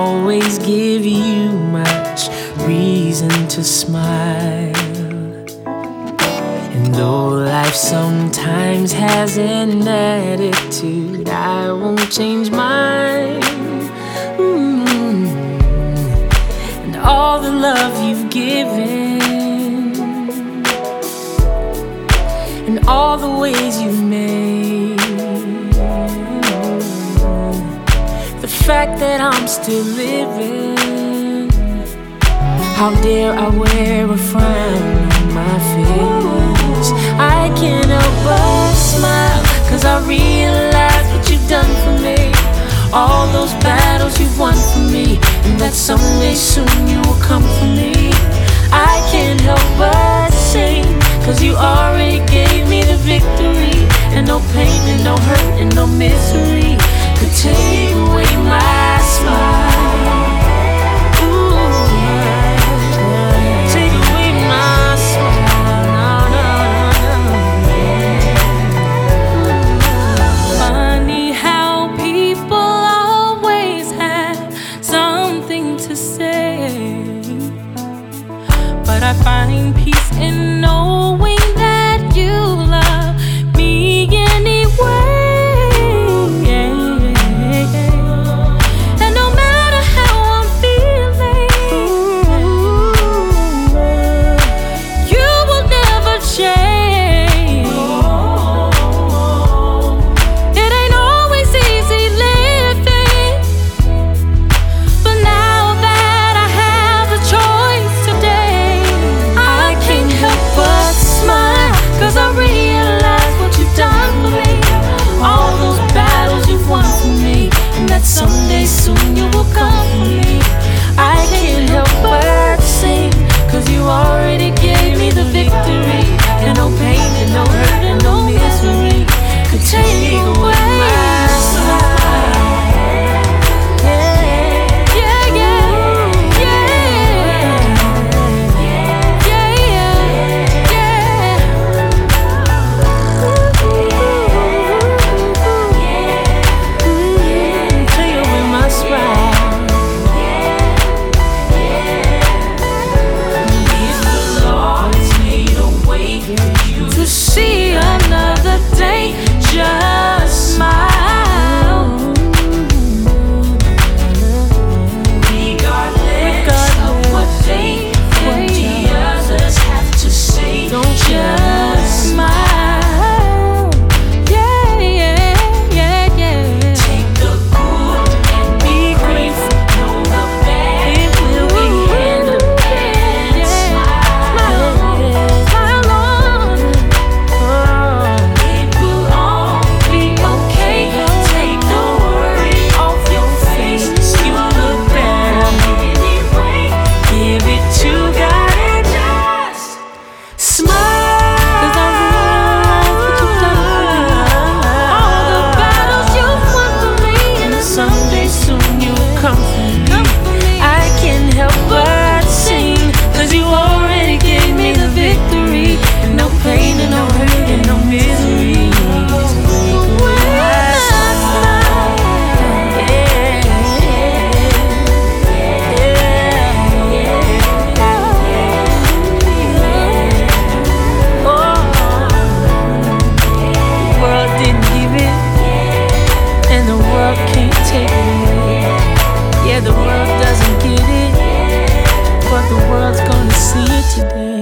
always give you much reason to smile. And though life sometimes has an attitude, I won't change mine. And all the love you've given, and all the ways you made, the fact that I'm still living, how dare I wear a frown on my face? I can't help but smile, 'cause I realize what you've done for me, all those battles you've won for me, and that someday soon you will come for me. I can't help but sing, 'cause you already gave me the victory, and no pain and no hurt and no misery could take away my smile. But I find peace in knowing that you love me anyway. And no matter how I'm feeling, you will never change. It ain't always easy living, but now that I have a choice today, I can't help but smile, 'cause I realize what you've done for me, all those battles you've won for me, and that someday soon you will come for me. I can't help but sing, 'cause you already gave me the victory, and no pain and no hurt and no misery could take away my smile. See another day, just smile. Regardless of what they and the others have to say, just smile. Take the good and be grateful. Know the bad will be handled. Smile. I can't help but sing, 'cause you already gave me the victory, and no pain and no hurt and no misery. The world didn't give it, and the world can't take it away. Yeah, the world doesn't get it, but the world's gonna see it today.